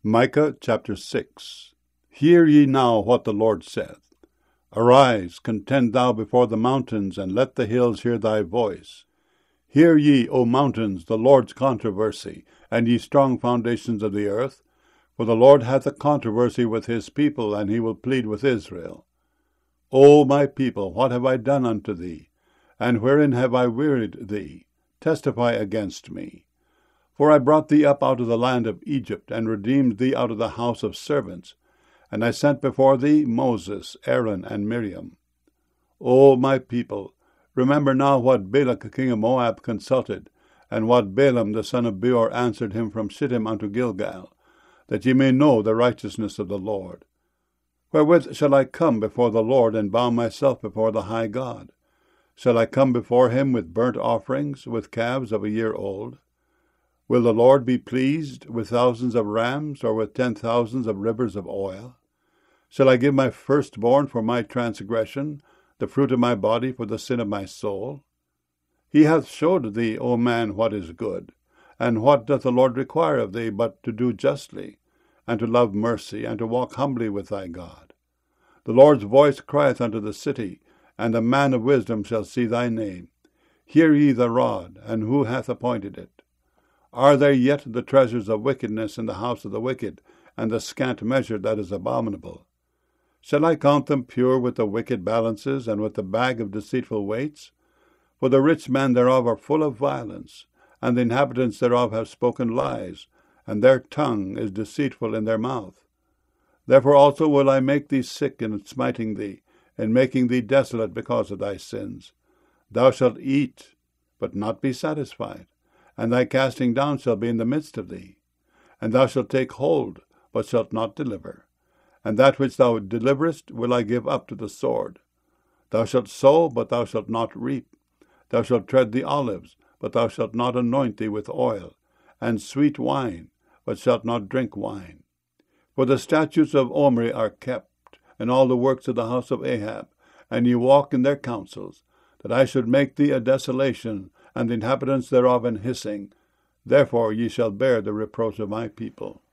Micah chapter 6. Hear ye now what the Lord saith. Arise, contend thou before the mountains, and let the hills hear thy voice. Hear ye, O mountains, the Lord's controversy, and ye strong foundations of the earth. For the Lord hath a controversy with his people, and he will plead with Israel. O my people, what have I done unto thee? And wherein have I wearied thee? Testify against me. For I brought thee up out of the land of Egypt, and redeemed thee out of the house of servants. And I sent before thee Moses, Aaron, and Miriam. O my people, remember now what Balak king of Moab consulted, and what Balaam the son of Beor answered him from Shittim unto Gilgal, that ye may know the righteousness of the Lord. Wherewith shall I come before the Lord, and bow myself before the high God? Shall I come before him with burnt offerings, with calves of a year old? Will the Lord be pleased with thousands of rams, or with 10,000 of rivers of oil? Shall I give my firstborn for my transgression, the fruit of my body for the sin of my soul? He hath showed thee, O man, what is good. And what doth the Lord require of thee, but to do justly, and to love mercy, and to walk humbly with thy God? The Lord's voice crieth unto the city, and the man of wisdom shall see thy name. Hear ye the rod, and who hath appointed it? Are there yet the treasures of wickedness in the house of the wicked, and the scant measure that is abominable? Shall I count them pure with the wicked balances, and with the bag of deceitful weights? For the rich men thereof are full of violence, and the inhabitants thereof have spoken lies, and their tongue is deceitful in their mouth. Therefore also will I make thee sick in smiting thee, and making thee desolate because of thy sins. Thou shalt eat, but not be satisfied, and thy casting down shall be in the midst of thee. And thou shalt take hold, but shalt not deliver. And that which thou deliverest will I give up to the sword. Thou shalt sow, but thou shalt not reap. Thou shalt tread the olives, but thou shalt not anoint thee with oil, and sweet wine, but shalt not drink wine. For the statutes of Omri are kept, and all the works of the house of Ahab, and ye walk in their counsels, that I should make thee a desolation, and the inhabitants thereof an hissing. Therefore ye shall bear the reproach of my people.